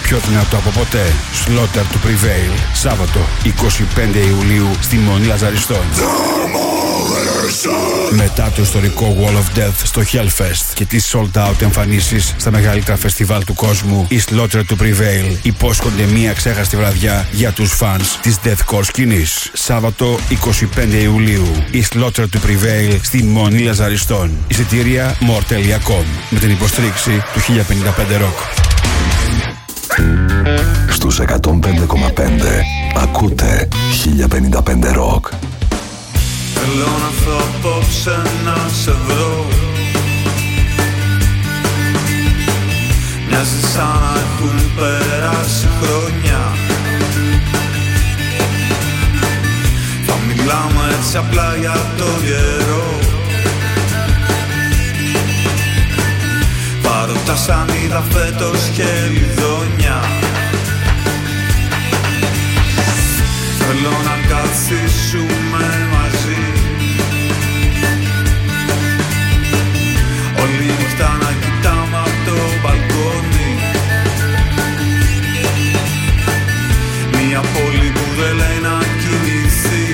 πιο δυνατό από ποτέ. Slaughter to Prevail. Σάββατο 25 Ιουλίου στη Μονή Λαζαριστών. Μετά το ιστορικό Wall of Death στο Hellfest και τις sold out εμφανίσεις στα μεγαλύτερα φεστιβάλ του κόσμου, η Slaughter to Prevail υπόσχονται μία ξέχαστη βραδιά για τους φανς της deathcore σκηνής. Σάββατο 25 Ιουλίου η Slaughter to Prevail στη Μονή Λαζαριστών. Εισιτήρια more.com με την υποστήριξη του 1055 Rock. Στους 105,5 ακούτε 1055 Rock. Θέλω να έρθω απόψε να σε βρω. Μοιάζει σαν να έχουν περάσει χρόνια. Θα μιλάμε έτσι απλά για το καιρό. Παρότα σαν είδα φέτος χελιδόνια. Θέλω να καθίσουμε μαζί. Όλη νύχτα να κοιτάμε απ' το μπαλκόνι. Μια πόλη που δεν λέει να κινηθεί.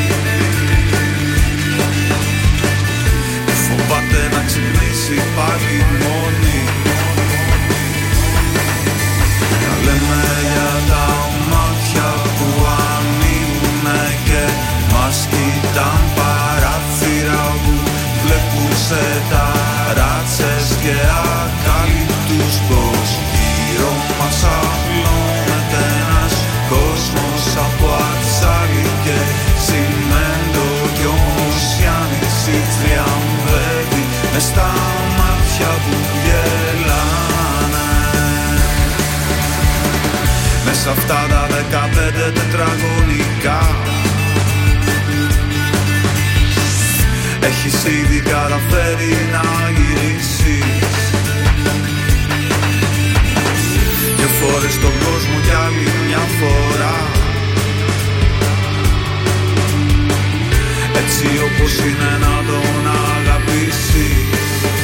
Φοβάται να ξυπνήσει πάλι μόνη. Να λέμε για τα μάτια που ανοίγουνε και μας κοιτάν, παράθυρα που βλέπουν σε ταράτσες και ακάλυπτους πως γύρω μας απλώνεται ένας κόσμος από ατσάλι και τσιμέντο κι όμως η άνοιξη τριαμβεύει μες στα μάτια που γελάνε. Μέσα αυτά τα 15 τετραγωνικά έχεις ήδη καταφέρει να γυρίσεις και φορές τον κόσμο κι άλλη μια φορά. Έτσι όπως είναι να τον αγαπήσεις.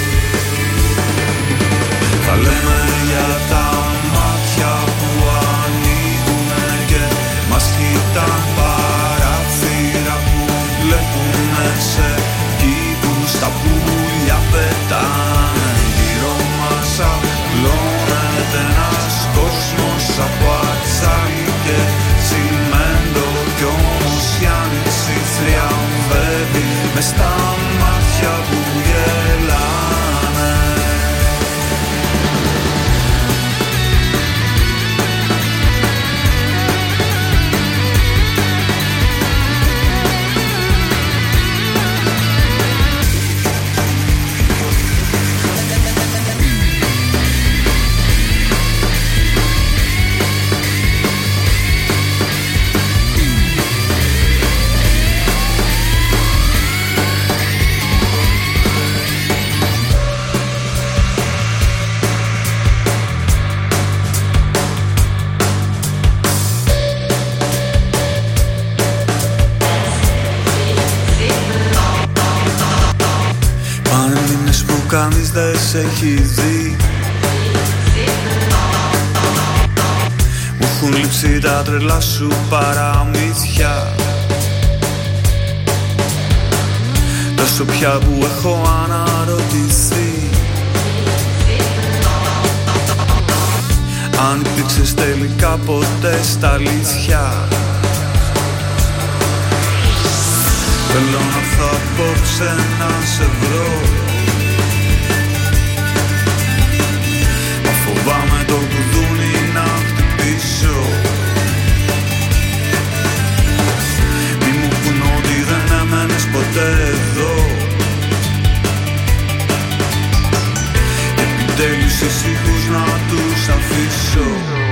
Θα λέμε για τα μάτια που ανοίγουνε και μας κοιτάν, παράθυρα που βλέπουνε σε κήπους, τα πουλιά πετάνε. Γύρω μας απλώνεται ένας κόσμος από ατσάλι και τσιμέντο κι όμως η άνοιξη θριαμβεύει μες στα μάτια που γελάνε. Κανείς δεν σε έχει δει. Μου έχουν λείψει τα τρελά σου παραμύθια. Τόσο πια που έχω αναρωτηθεί αν υπήρξες τελικά ποτέ στα αλήθεια. Θέλω να έρθω απόψε να σε βρω. Φοβάμαι το κουδούνι να χτυπήσω. Μη μου πουν ότι δεν έμενες ποτέ εδώ. Επιτέλους ησύχους να τους αφήσω.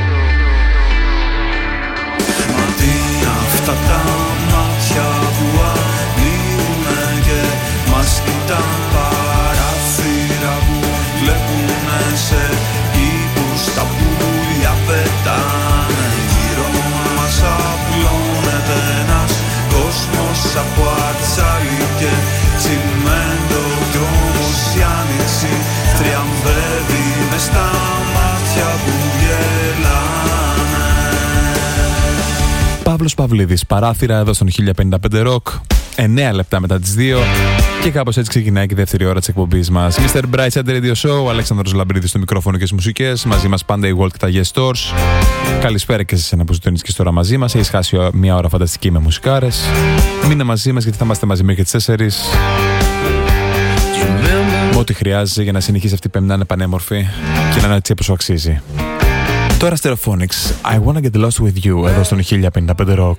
Μα τι είναι αυτά τα μάτια που ανοίγουνε και μας κοιτάν, παράθυρα που βλέπουνε σε κήπους, τα που Παύλος Παυλίδης, Παράθυρα, εδώ στον 1055 Rock. 9 λεπτά μετά τις 2. Και κάπως έτσι ξεκινάει και η δεύτερη ώρα της εκπομπής μας. Mr. Bright Center Radio Show, ο Αλέξανδρος Λαμπρίδης στο μικρόφωνο και στις μουσικές. Μαζί μας πάντα η Walt και τα Yes Stores. Καλησπέρα και σε εσένα που ζητώνεις και τώρα μαζί μας. Έχεις χάσει μια ώρα φανταστική με μουσικάρες. Μείνε μαζί μας γιατί θα είμαστε μαζί μέχρι τις 4. Με ό,τι χρειάζεσαι για να συνεχίσει αυτή η πέμπτη να είναι πανέμορφη και να είναι έτσι όπως αξίζει. Τώρα Stereophonics, I Wanna Get Lost With You, εδώ στον 1055 Rock.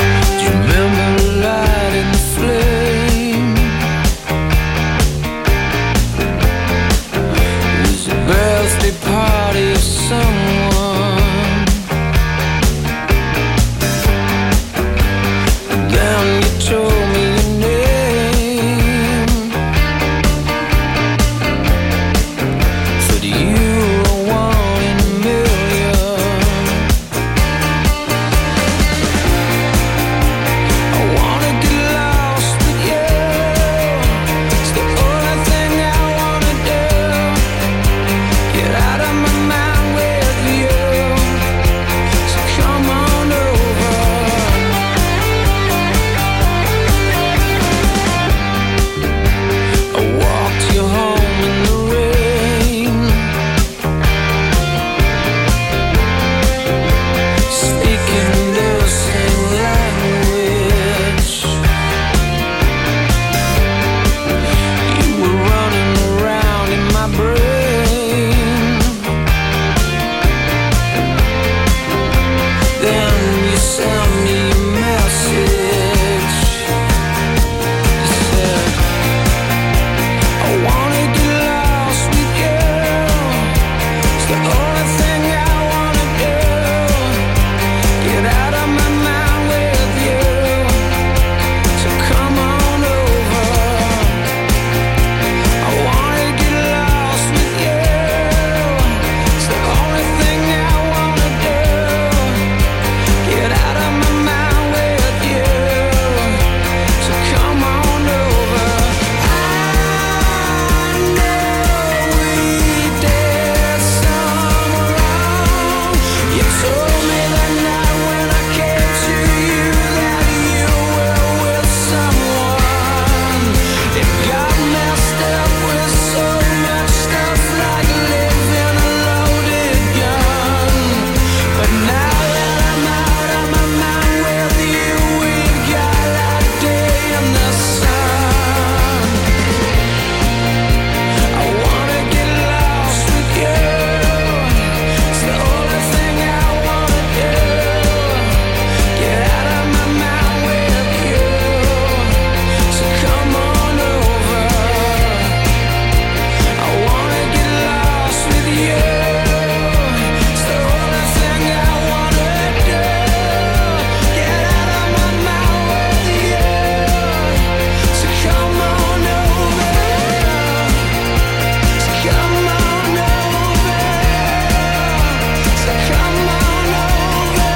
Birthday party of someone, then you told me your name. For you are one in a million. I wanna get lost with you. It's the only thing I wanna do. Get out of my mind with you. So come on over. I walked you home in the rain, speaking the same language. You were running around in my brain. Then you sent me a message. You said, I wanna get lost with you. It's the only thing I wanna do. Get out of my mind with you. So come on over. I wanna get lost with you. It's the only thing I wanna do. Get out of my mind with you. So come on over. I know we did some wrong. You told me that night when I came to you that you were with someone. It got messed up with so much stuff like living a loaded gun. But now that I'm out of my mind with you, we've got that day in the sun. I wanna get lost with you. It's the only thing I wanna do. Get out of my mind with you. So come on over. I wanna get lost with you. It's the only thing I wanna do. Get out of my mind with you. So come on over. So come on over. So come on over.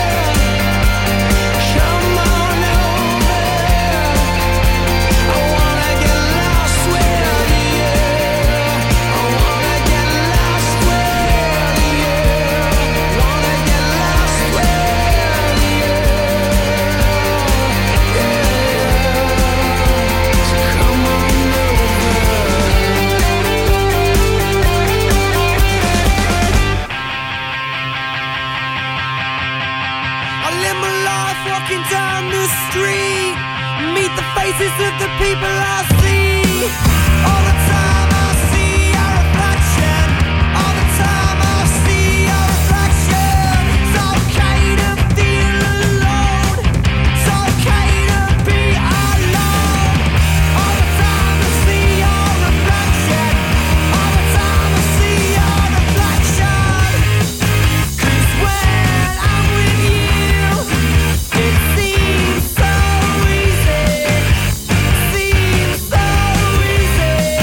Come on over. I wanna get lost with you. I wanna get lost with you. Wanna get lost with you. So come on over. I live my life walking down the street, meet the faces of the people I see. All the time I see a reflection. All the time I see a reflection. It's okay to feel alone. It's okay to be alone. All the time I see a reflection. All the time I see a reflection. 'Cause when I'm with you, it seems so easy. Seems so easy.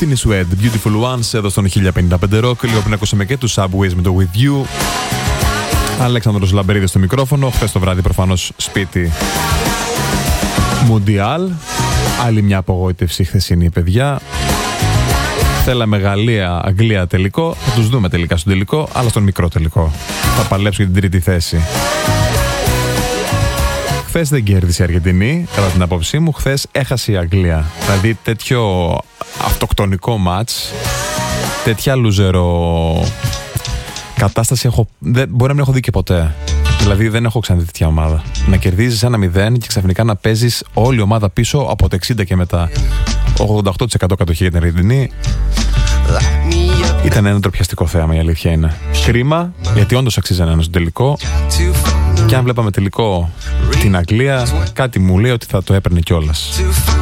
Tiny Sweat, Beautiful Ones, εδώ στον 1055 Rock. Λίγο πριν ακούσαμε και τους Subways με το With You. Αλέξανδρος Λαμπερίδης στο μικρόφωνο. Χθες το βράδυ προφανώς σπίτι. Μουντιάλ. Άλλη μια απογοήτευση χθεσινή, παιδιά. Θέλαμε Γαλλία, Αγγλία τελικό. Θα τους δούμε τελικά στον τελικό, αλλά στον μικρό τελικό. Θα παλέψω για την τρίτη θέση. Χθες δεν κέρδισε η Αργεντινή, κατά την απόψή μου. Χθες έχασε η Αγγλία. Δηλαδή τέτοιο αυτοκτονικό μάτς, τέτοια λουζερο κατάσταση μπορεί να μην έχω δει και ποτέ. Δηλαδή δεν έχω ξαναδεί τέτοια ομάδα. Να κερδίζεις 1-0 και ξαφνικά να παίζεις όλη η ομάδα πίσω από το 60 και μετά. 88% κατοχή για την Αργεντινή. Ήταν ένα τροπιαστικό θέαμα, η αλήθεια είναι. Κρίμα, γιατί όντως αξίζανε ένα στο τελικό. Και αν βλέπαμε τελικό την Αγγλία, κάτι μου λέει ότι θα το έπαιρνε κιόλας.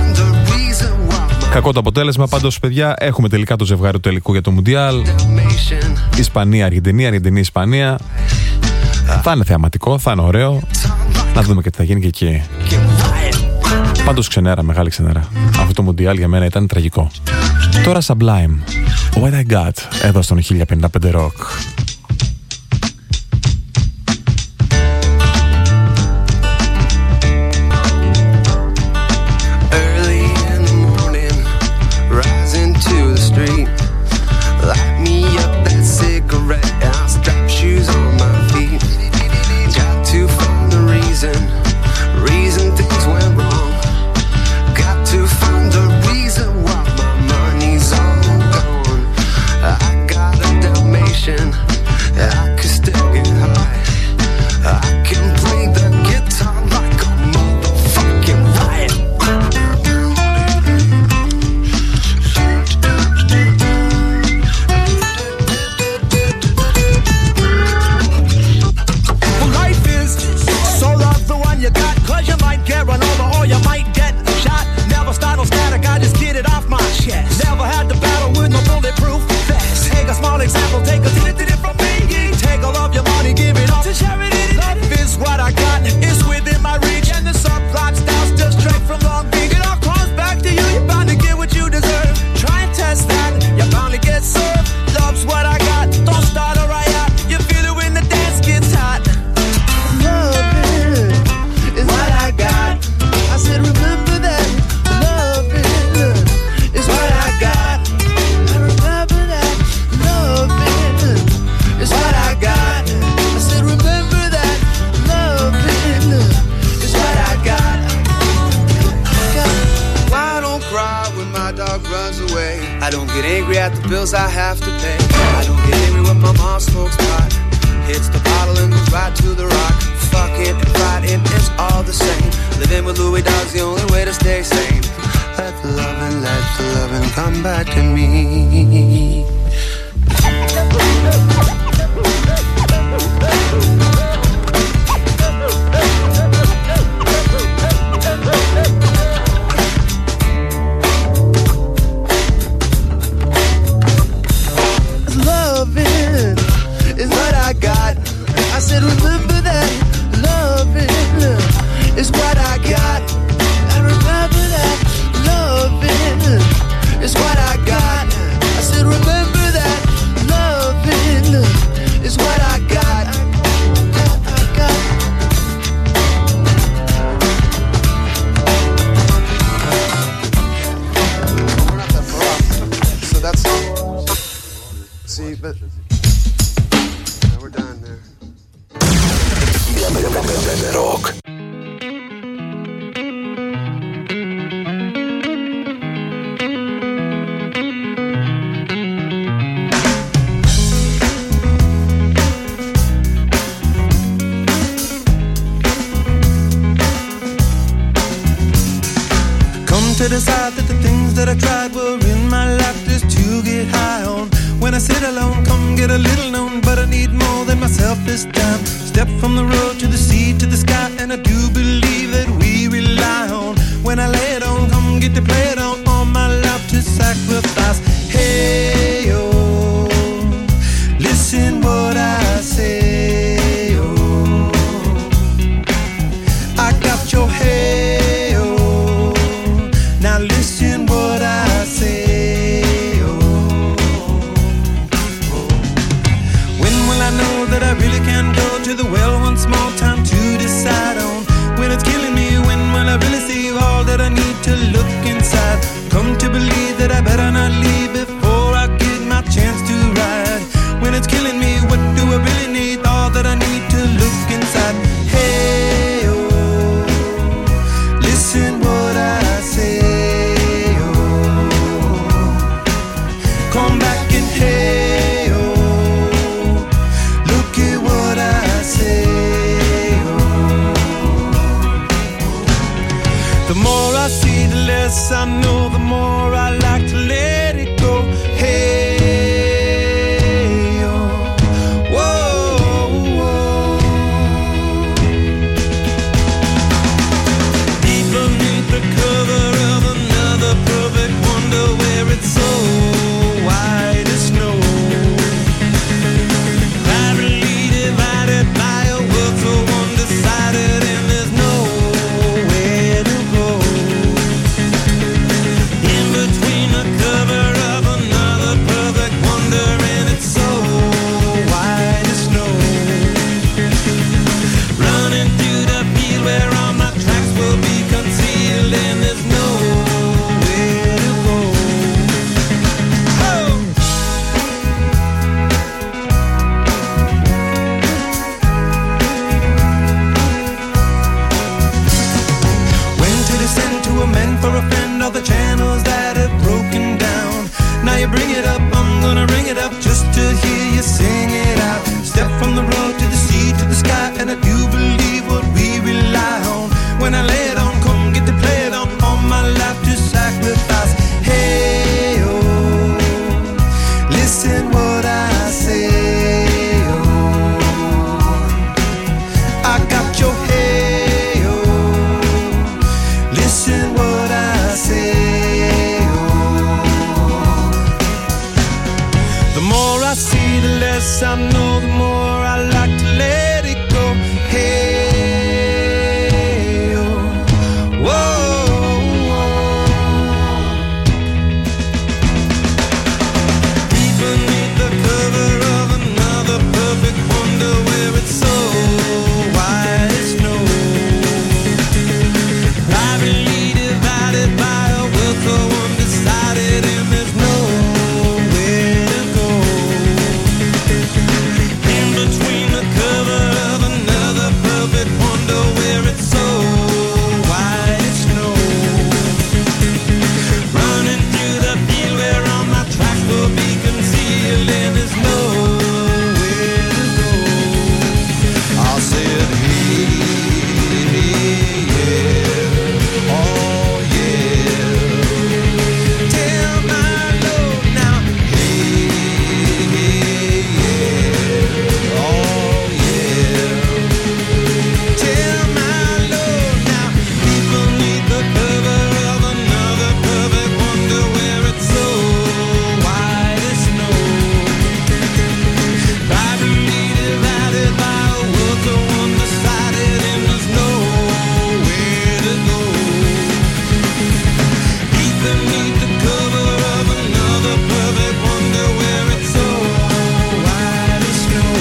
Κακό το αποτέλεσμα, πάντως παιδιά, έχουμε τελικά το ζευγάρι του τελικού για το Μουντιάλ. Ισπανία-Αργεντινή, Αργεντινή-Ισπανία. Θα είναι θεαματικό, θα είναι ωραίο. Να δούμε και τι θα γίνει και εκεί. Πάντως ξενέρα, μεγάλη ξενέρα. Αυτό το Μουντιάλ για μένα ήταν τραγικό. Τώρα Sublime, What I Got, εδώ στον 1055 Rock. Now listen what I say. I know, the more I like to let it go. Hey, oh, whoa, whoa. Deep beneath the cover of another perfect wonder, where it's so white as snow. Privately divided by a world so undecided, and there's nowhere to go. In between the cover of another perfect wonder, and it's so white as snow. Running through the field where all my tracks will be concealed, and there's nowhere to go. Oh! When to descend to amend for a friend all the channels that have broken down. Now you bring it up, I'm gonna ring it up just to hear you sing it out. Step from the road to the sea to the sky, and I do believe what we rely on. When I lay it on, come get to play it on, all my life to sacrifice. Hey, oh, listen what I say, oh, I got your hey, oh, listen what I say, oh. The more I see, the less I know, the more I like to let it go. Hey, oh, whoa, whoa. Deep beneath the cover of another perfect wonder, where it's so white as snow. Privately divided by a world so undecided, and there's nowhere to go. In between the cover of another perfect wonder, where it's so white as snow. Running through the field where all my tracks will be concealed, and there's nowhere to go. I said, hey, yeah, oh yeah. Tell my Lord now, hey, yeah, oh yeah. Tell my Lord now, deep beneath the cover of another perfect wonder, where it's so white as snow. Privately divided by a world so undecided, and there's nowhere to go. Deep beneath the cover of another perfect wonder, where it's so white as snow.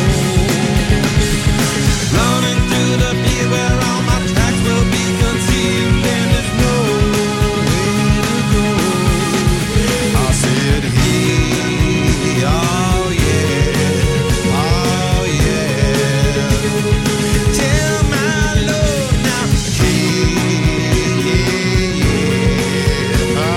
Running through the field where all my tracks will be concealed, and there's nowhere to go. I said, hey, oh yeah, oh yeah. Tell my Lord now, hey, yeah, oh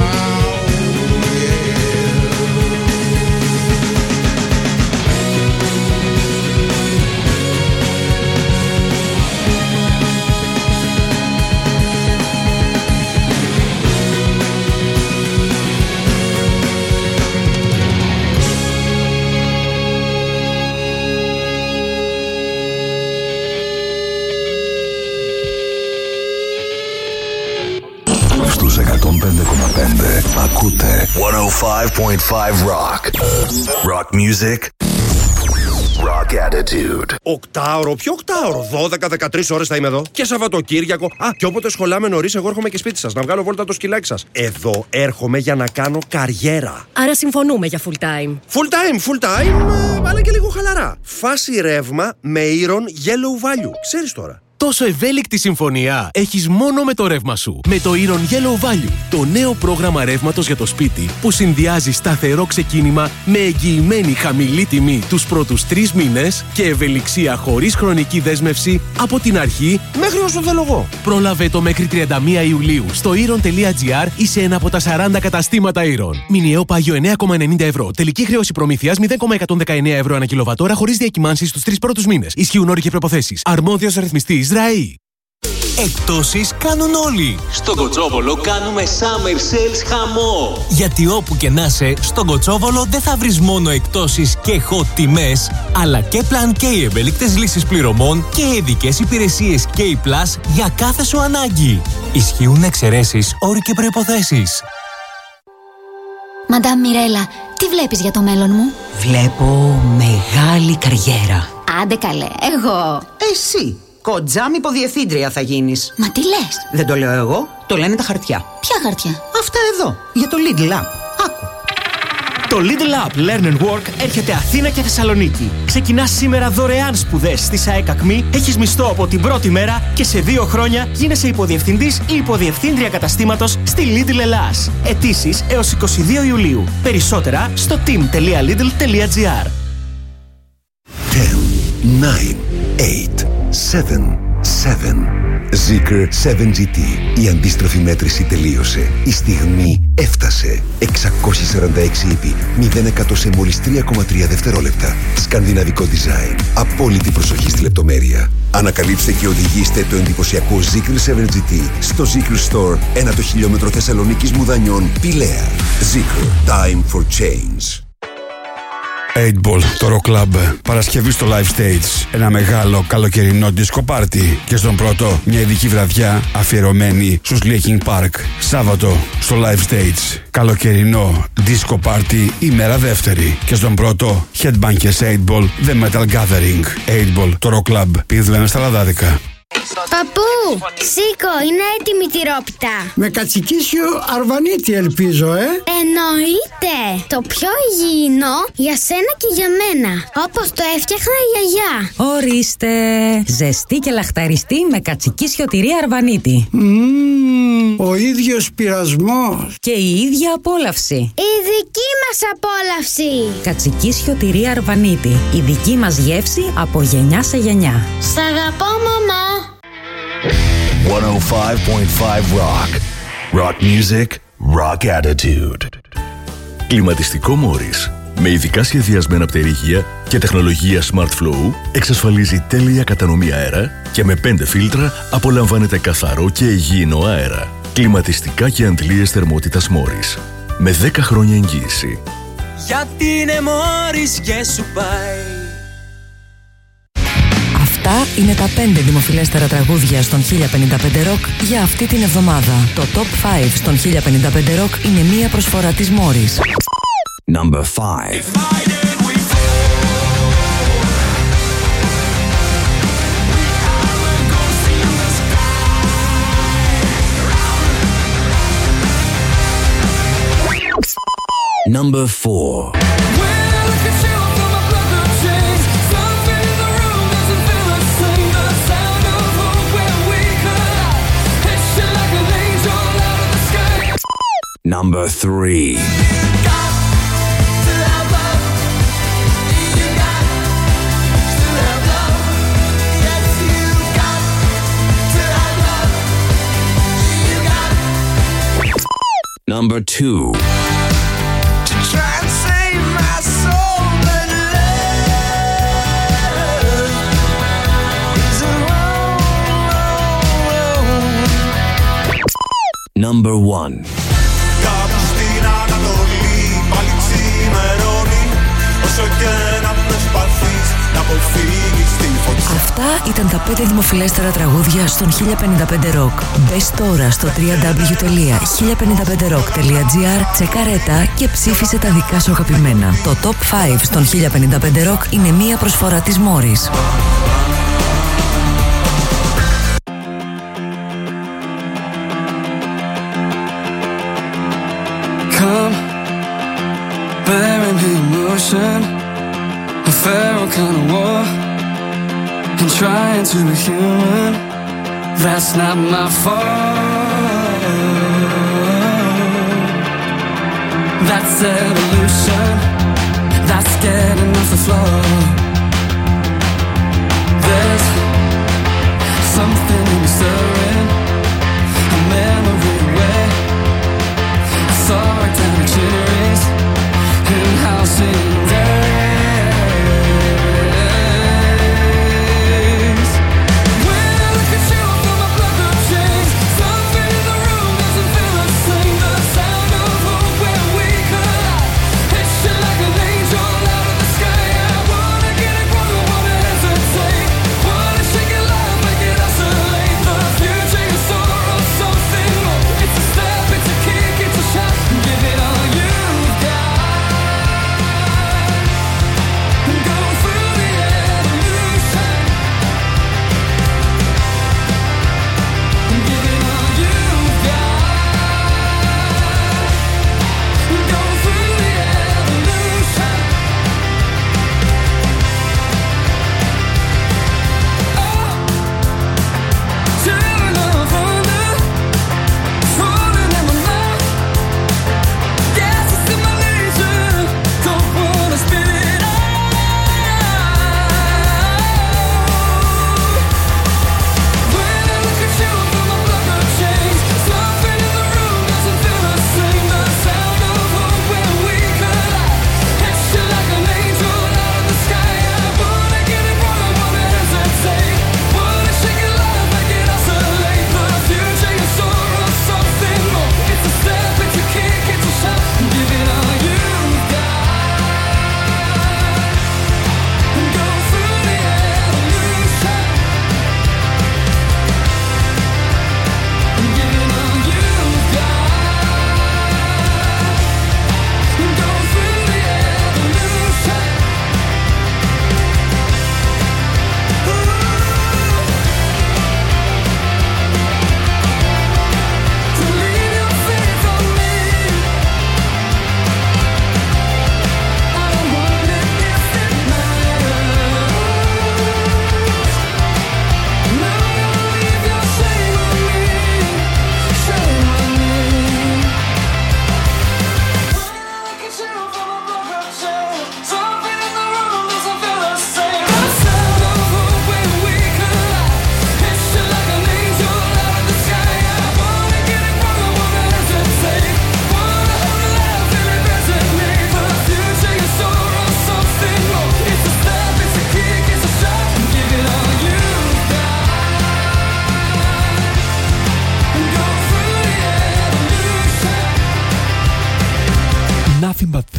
Στους 105,5 ακούτε 105.5 Rock. Rock music. Rock attitude. Οκτάωρο, ποιο οκτάωρο? 12-13 ώρες θα είμαι εδώ. Και Σαββατοκύριακο. Α, και όποτε σχολάμε νωρίς, εγώ έρχομαι και σπίτι σας να βγάλω βόλτα το σκυλάκι σας. Εδώ έρχομαι για να κάνω καριέρα. Άρα συμφωνούμε για full time. Full time, αλλά και λίγο χαλαρά. Φάση ρεύμα με Iron Yellow Value. Ξέρεις τώρα. Τόσο ευέλικτη συμφωνία έχεις μόνο με το ρεύμα σου. Με το Iron Yellow Value, το νέο πρόγραμμα ρεύματος για το σπίτι που συνδυάζει σταθερό ξεκίνημα με εγγυημένη χαμηλή τιμή τους πρώτους 3 μήνες και ευελιξία χωρίς χρονική δέσμευση από την αρχή μέχρι όσο θέλω εγώ. Πρόλαβε το μέχρι 31 Ιουλίου στο iron.gr ή σε ένα από τα 40 καταστήματα Iron. Μηνιαίο πάγιο 9,90 ευρώ. Τελική χρέωση προμήθειας 0,119 ευρώ ανά κιλοβατόρα χωρίς διακυμάνσεις στους 3 πρώτους μήνες. Ισχύουν όροι και προϋποθέσεις. Αρμόδιος ρυθμιστής ΡΑΗ. Εκτόσεις κάνουν όλοι. Στον Κοτσόβολο κάνουμε Summer Sales χαμό. Γιατί όπου και να είσαι, στον Κοτσόβολο δεν θα βρεις μόνο εκτόσεις και hot τιμές, αλλά και Plan K ευέλικτες λύσεις πληρωμών και ειδικές υπηρεσίες K Plus για κάθε σου ανάγκη. Ισχύουν εξαιρέσεις, όροι και προϋποθέσεις. Μαντάμ Μιρέλα, τι βλέπεις για το μέλλον μου? Βλέπω μεγάλη καριέρα. Άντε καλέ, εγώ. Εσύ, κοντζάμ υποδιευθύντρια θα γίνεις. Μα τι λες? Δεν το λέω εγώ, το λένε τα χαρτιά. Ποια χαρτιά? Αυτά εδώ, για το Lidl App. Άκου. Το Lidl App Learn and Work έρχεται Αθήνα και Θεσσαλονίκη. Ξεκινάς σήμερα δωρεάν σπουδές στη ΣΑΕΚ ΑΚΜΗ, έχεις μισθό από την πρώτη μέρα και σε 2 χρόνια γίνεσαι υποδιευθυντής ή υποδιευθύντρια καταστήματος στη Lidl Ελλάς. Αιτήσεις έως 22 Ιουλίου. Περισσότερα στο team.lidl.gr. 10, 9, 8, 7, 7. Zeekr 7GT. Η αντίστροφη μέτρηση τελείωσε. Η στιγμή έφτασε. 646 ύπη. 0% σε μόλις 3,3 δευτερόλεπτα. Σκανδιναβικό design. Απόλυτη προσοχή στη λεπτομέρεια. Ανακαλύψτε και οδηγήστε το εντυπωσιακό Zeekr 7GT στο Zeekr Store 1 το χιλιόμετρο Θεσσαλονίκης Μουδανιών, Πηλαία. Zeekr. Time for change. 8Ball, το Rock Club. Παρασκευή στο Live Stage. Ένα μεγάλο καλοκαιρινό disco party. Και στον πρώτο, μια ειδική βραδιά αφιερωμένη στους Linkin Park. Σάββατο στο Live Stage. Καλοκαιρινό disco party ημέρα δεύτερη. Και στον πρώτο, Headbangers 8Ball, The Metal Gathering. 8Ball, το Rock Club. Πήδουλαμε στα λαδάδικα. Παππού, σήκω, είναι έτοιμη τη τυρόπιτα. Με κατσικίσιο αρβανίτη ελπίζω, Εννοείται. Το πιο υγιεινό για σένα και για μένα. Όπως το έφτιαχνα η γιαγιά. Ορίστε. Ζεστή και λαχταριστή με κατσικίσιο τυρί αρβανίτη. Ο ίδιος πειρασμός. Και η ίδια απόλαυση. Η δική μας απόλαυση. Κατσικίσιο τυρί αρβανίτη. Η δική μας γεύση από γενιά σε γενιά. Σ' αγαπώ, μαμά. 105.5 Rock. Rock music, rock attitude. Κλιματιστικό Morris. Με ειδικά σχεδιασμένα πτερίγια και τεχνολογία Smart Flow εξασφαλίζει τέλεια κατανομή αέρα και με 5 φίλτρα απολαμβάνετε καθαρό και υγιεινό αέρα. Κλιματιστικά και αντλίες θερμότητας Morris. Με 10 χρόνια εγγύηση. Γιατί είναι Morris και σου πάει. Αυτά είναι τα 5 δημοφιλέστερα τραγούδια στον 1055 Rock για αυτή την εβδομάδα. Το Top 5 στον 1055 Rock είναι μία προσφορά της Morris. Number 5. Number 4. Number 3. Number 2. To try and save my soul, but love is a Number 1. Κάπου στην Ανατολή πάλι ξημερώνει. Όσο και να προσπαθείς να αποφύγεις τη φωτιά. Αυτά ήταν τα 5 δημοφιλέστερα τραγούδια στον 1055 Rock. Μπες τώρα στο www.1055rock.gr, τσεκαρέτα και ψήφισε τα δικά σου αγαπημένα. Το Top 5 στον 1055 Rock είναι μία προσφορά της Morris. Come, bearing the emotion, a feral kind of war, and trying to be human. That's not my fault. That's evolution. That's getting off the floor. There's something in the stirring, a memory where I saw it down the cherries in house in days. When I look at you, I feel my blood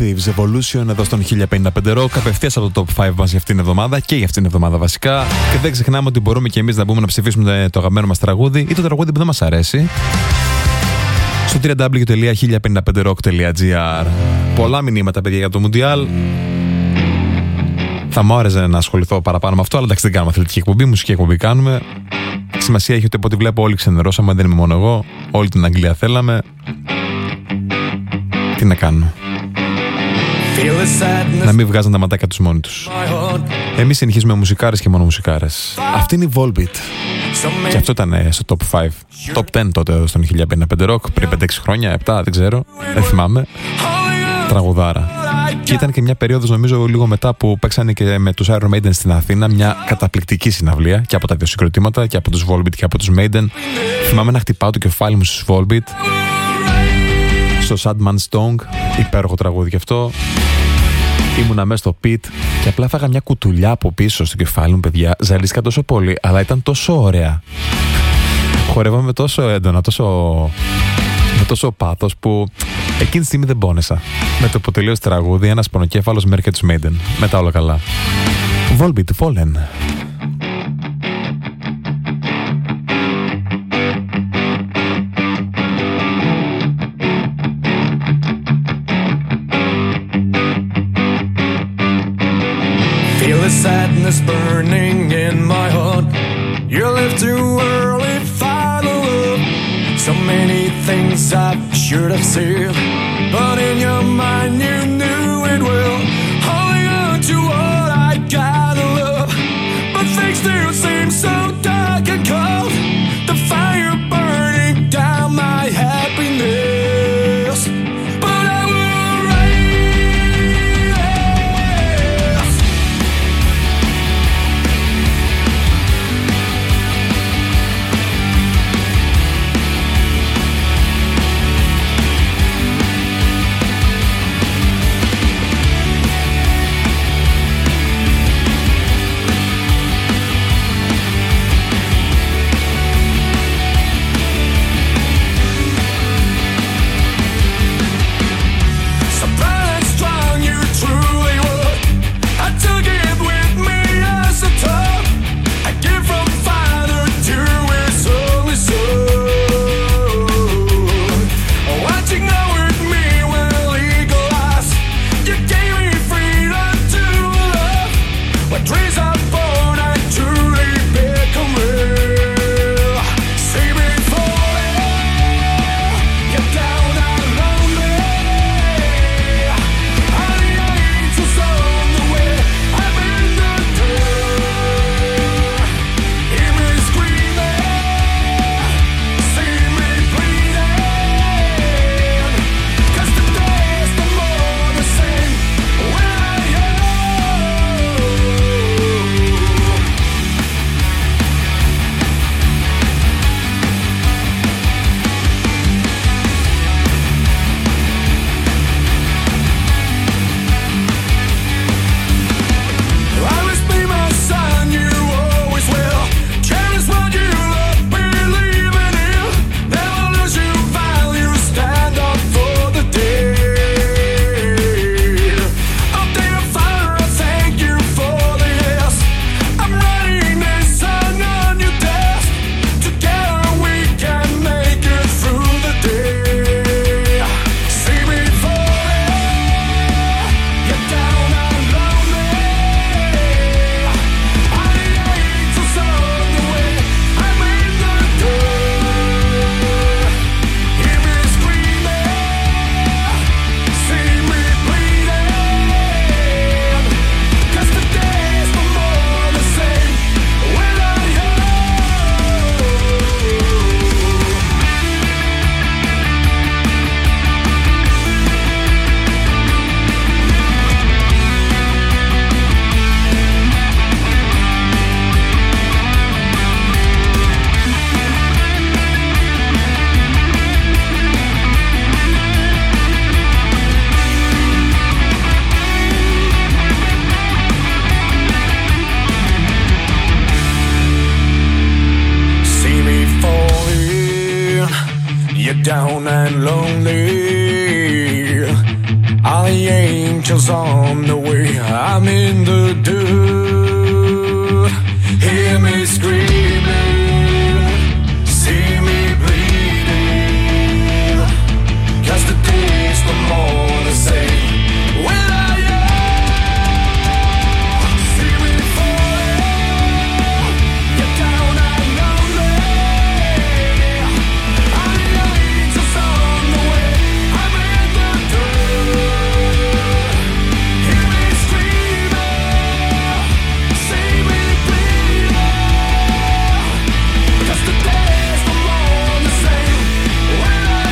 Thieves Evolution εδώ στον 1055 Rock. Απευθείας από το Top 5 μας για αυτήν την εβδομάδα και για αυτήν την εβδομάδα βασικά. Και δεν ξεχνάμε ότι μπορούμε και εμείς να μπούμε να ψηφίσουμε το αγαπημένο μας τραγούδι ή το τραγούδι που δεν μας αρέσει στο www.1055rock.gr. Πολλά μηνύματα, παιδιά, για το Μουντιάλ. Θα μου άρεσε να ασχοληθώ παραπάνω με αυτό, αλλά εντάξει, δεν κάνουμε αθλητική εκπομπή, μουσική εκπομπή κάνουμε. Σημασία έχει ότι από ό,τι βλέπω όλοι ξενερώσαμε, δεν είμαι μόνο εγώ. Όλη την Αγγλία θέλαμε. Τι να κάνουμε. Να μην βγάζουν τα ματάκια τους μόνοι τους. Εμείς συνεχίζουμε με μουσικάρες και μόνο μουσικάρες. Αυτή είναι η Volbeat. Και αυτό ήταν στο Top 5. Top 10 τότε στον 1055 Rock. Πριν 5-6 χρόνια, 7, δεν ξέρω. Δεν θυμάμαι. Τραγουδάρα. Και ήταν και μια περίοδος, νομίζω, λίγο μετά που παίξανε και με τους Iron Maiden στην Αθήνα. Μια καταπληκτική συναυλία και από τα δύο συγκροτήματα, και από τους Volbeat και από τους Maiden. Θυμάμαι να χτυπάω το κεφάλι μου στους Volbeat. Στο Sad Man's Tongue, υπέροχο τραγούδι γι' αυτό. Ήμουνα μέσα στο pit και απλά φάγα μια κουτουλιά από πίσω στο κεφάλι μου, παιδιά. Ζαλίστηκα τόσο πολύ, αλλά ήταν τόσο ωραία. Χορεύαμε τόσο έντονα, με τόσο πάθος που εκείνη τη στιγμή δεν πόνεσα. Με το που τελείωσε τραγούδι, ένας πονοκέφαλος με έρχεται τους Maiden. Μετά όλα καλά. Volbeat, Fallen. The sadness burning in my heart. You left too early, final love. So many things I should have said, but in your mind you knew it well. Holding on to what I gotta love, but things still seem so dark and cold. The fire burning down my happiness, but I will rise. down and lonely. I my angels on the way. I'm in the dirt. Hear me screaming, see me bleeding. 'Cause the days no more the same. Will I see me falling? Get down and lonely. I'm the angels on the way. I'm in the dirt. Hear me screaming, see me bleeding. 'Cause the days no more the same. Will I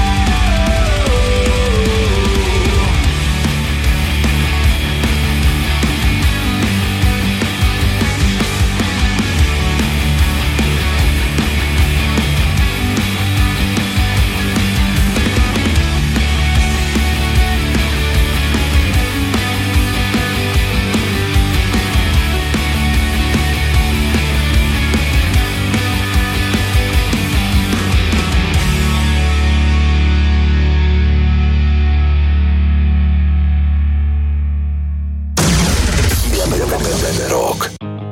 Rock.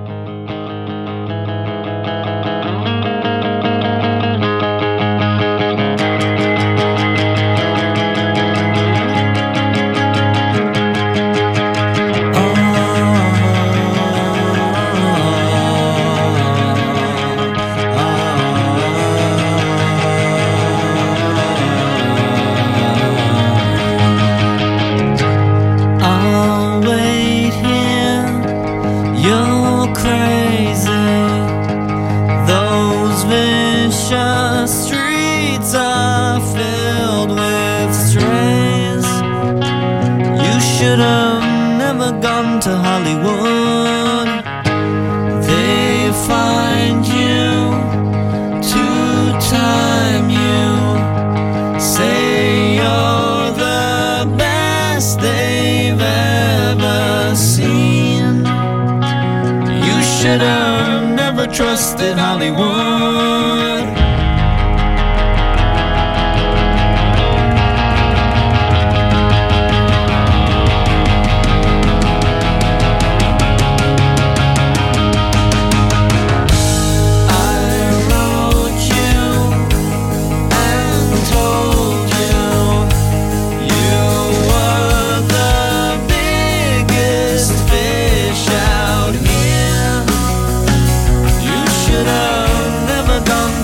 I'll wait here. You're crazy. Those vicious streets are filled with strays. You should have never gone to Hollywood. They find you to time you. Say you're the best they've ever seen. You should have never trusted Hollywood. I wrote you and told you you were the biggest fish out here. You should have never gone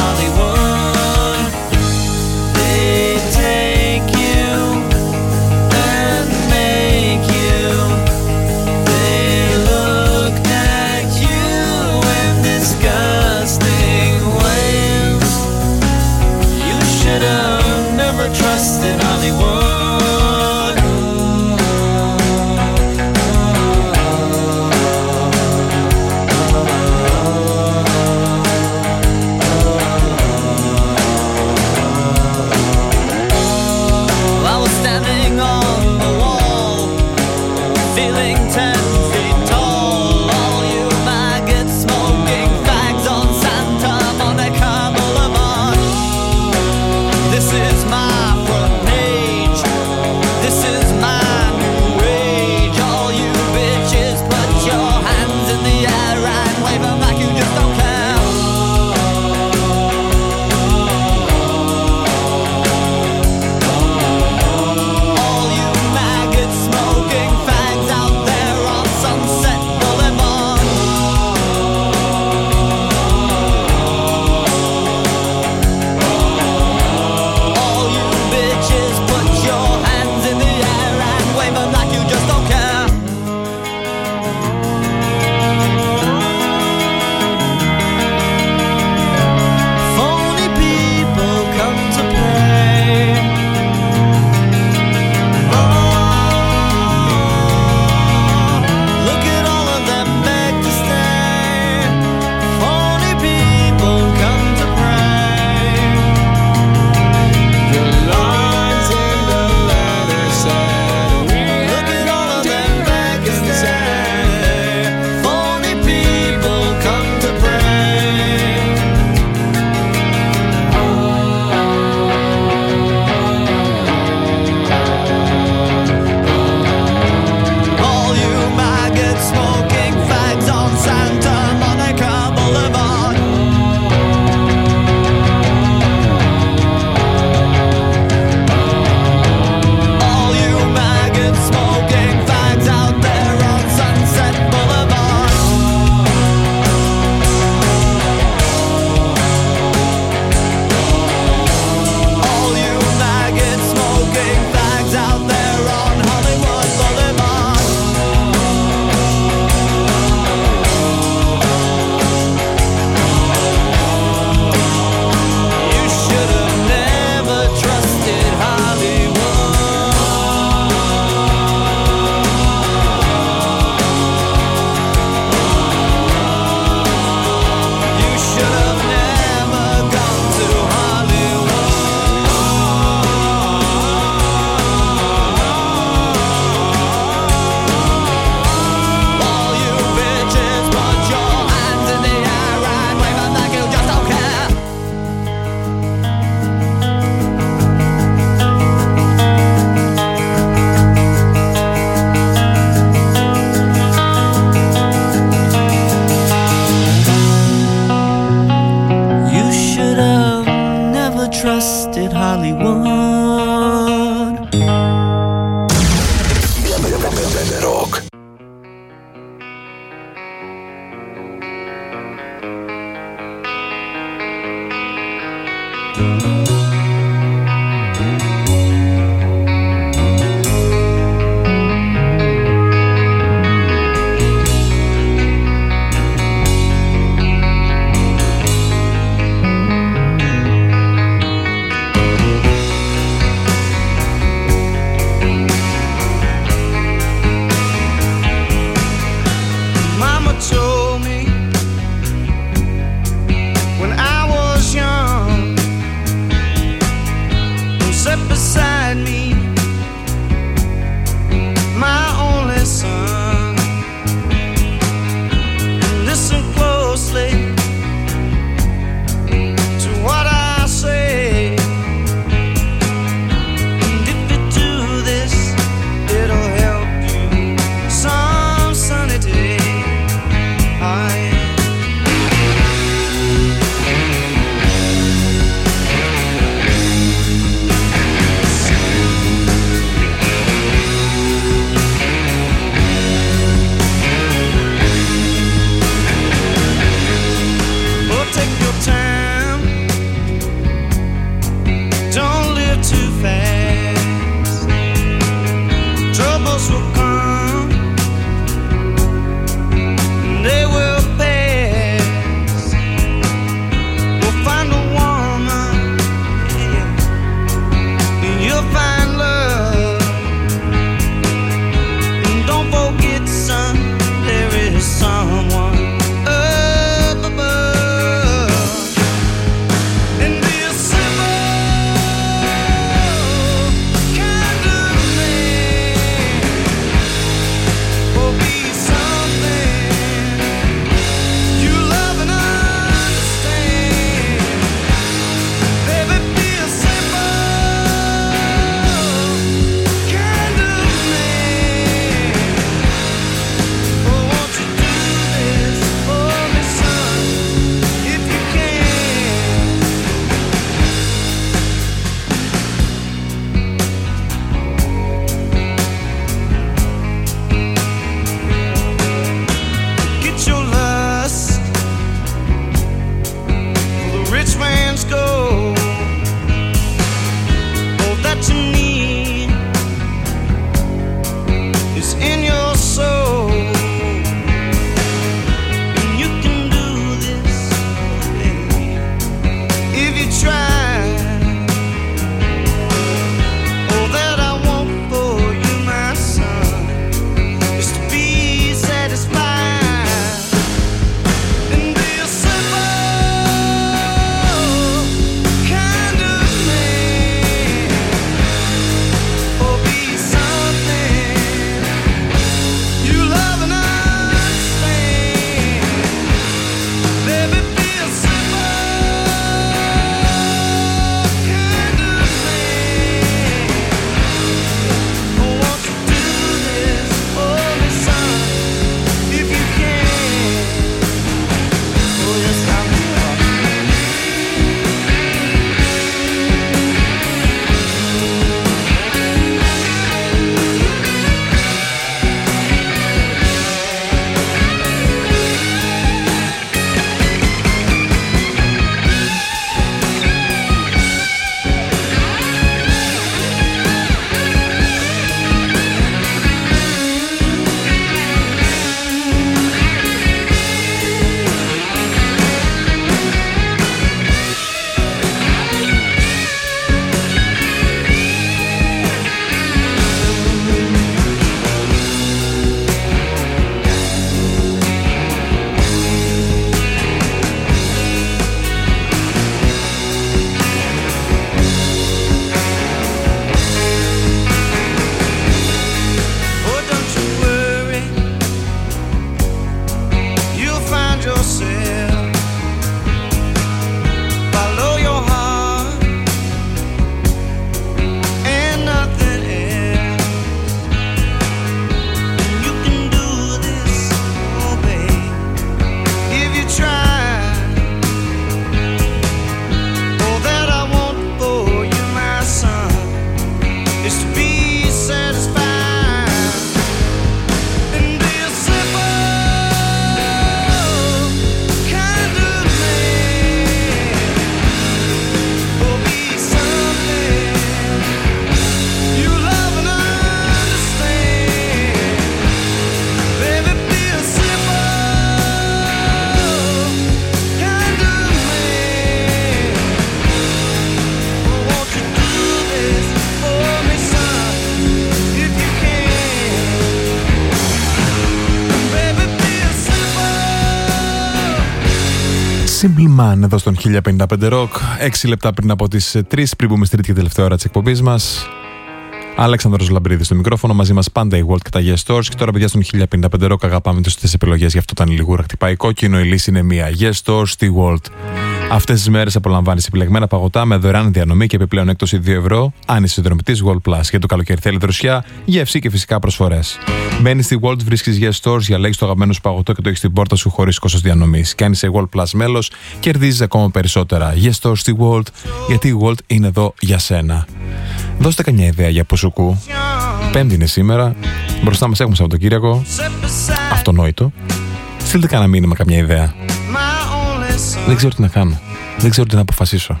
Simple Man εδώ στον 1055 Rock. 6 λεπτά πριν από τις 3, πριν μπούμε στη τρίτη και τελευταία ώρα της εκπομπής μας. Αλέξανδρος Λαμπρίδης στο μικρόφωνο, μαζί μας πάντα η World και τα Yes Stores. Και τώρα, παιδιά, στον 1055 Rock αγαπάμε τις σωστές επιλογές, γι' αυτό ήταν λιγούρα χτυπάει κόκκινο. Η λύση είναι μία. Yes Stores στη World. Αυτές τις μέρες απολαμβάνεις επιλεγμένα παγωτά με δωρεάν διανομή και επιπλέον έκπτωση 2 ευρώ αν είσαι συνδρομητής World Plus. Για το καλοκαίρι θέλει δροσιά, γεύση και φυσικά προσφορές. Μπαίνεις στη World, βρίσκεις Yes Stores, διαλέγεις το αγαπημένο σου παγωτό και το έχεις στην πόρτα σου χωρίς κόστος διανομής. Και αν είσαι World Plus μέλος, κερδίζεις ακόμα περισσότερα. Yes Stores στη World, γιατί η World είναι εδώ για σένα. Δώστε καμιά ιδέα για Ποσουκού. Πέμπτη είναι σήμερα. Μπροστά μας έχουμε Σαββατοκύριακο. Αυτονόητο. Στείλτε κανένα μήνυμα, καμιά ιδέα. Δεν ξέρω τι να κάνω. Δεν ξέρω τι να αποφασίσω.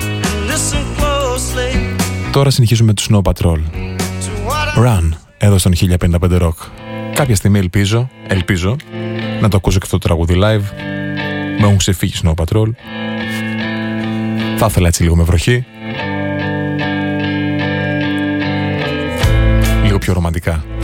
Τώρα συνεχίζουμε το Snow Patrol. Run, εδώ στον 1055 Rock. Κάποια στιγμή ελπίζω να το ακούσω και αυτό το τραγούδι live. Με έχουν ξεφύγει Snow Patrol. Θα ήθελα έτσι λίγο με βροχή. Λίγο πιο ρομαντικά.